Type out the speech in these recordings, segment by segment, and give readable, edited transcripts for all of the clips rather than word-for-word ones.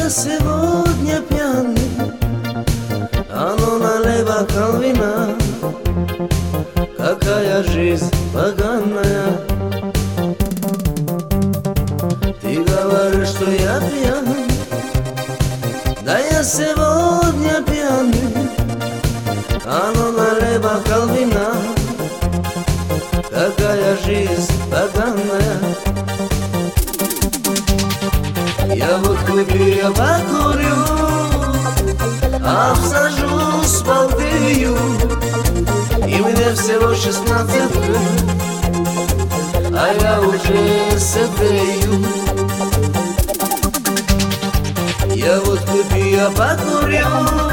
я сегодня пьяный, а ну налей бокал вина. Какая жизнь поганая. Ты говоришь, что я пьяный, да я сегодня пьяный, а ну налей бокал вина. Какая жизнь поганая. Я водку пью, я покурю, обсажусь в балдею, и мне всего 16 лет, а я уже сытею. Я водку пью, я покурю,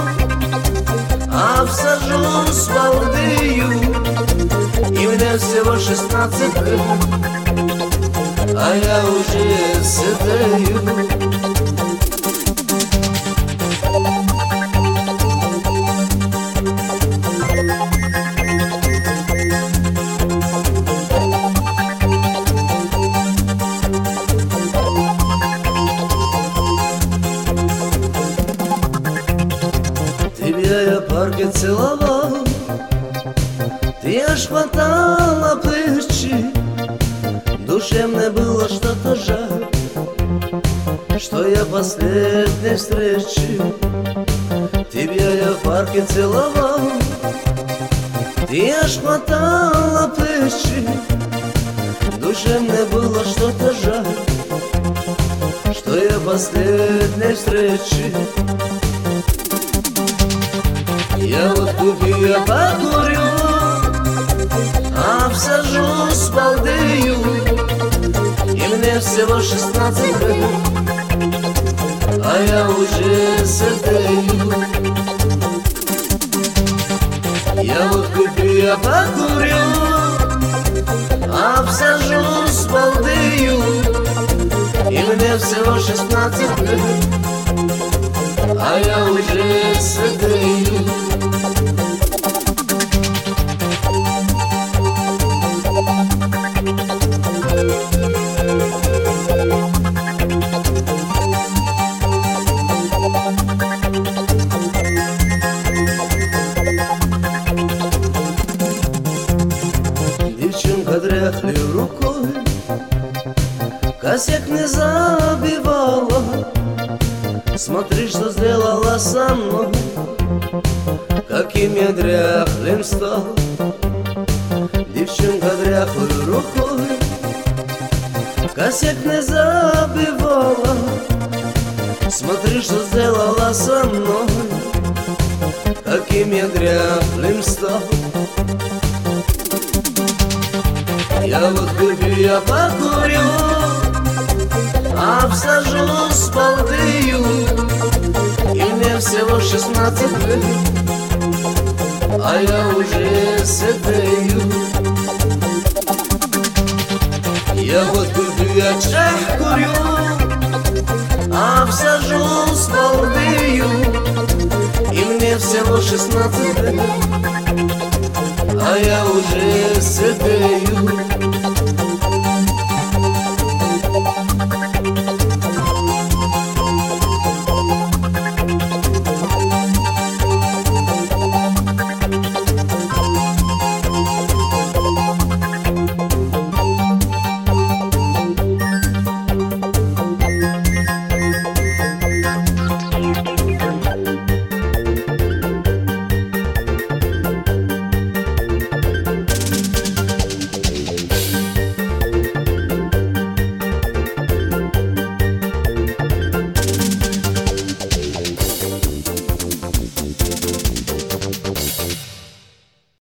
обсажусь в балдею, и мне всего 16 лет, а я уже сытею. Тебя я в парке целовал, ты аж хватала плечи. Душе мне было что-то жаль, что я последней встречи. Тебя я в парке целовал, ты аж хватала плечи. Душе мне было что-то жаль, что я последней встречи. Я водку пью, я покурю, обсажусь в балдею, и мне всего 16 лет, а я уже сытею. Я водку пью, я покурю, обсажусь в балдею, и мне всего 16 лет, а я уже сытею. Девчонка дряхлой рукой косяк не забивала. Смотри, что сделала со мной, каким я дряхлым стал. Девчонка дряхлой рукой косяк не забивала. Смотри, что сделала со мной, каким я дряхлым стал. Я водку пью, я покурю, обсажусь в балдею, и мне всего 16 лет, а я уже сытею. Я водку пью, я чай курю, обсажусь в балдею, и мне всего 16 лет, а я уже сытею.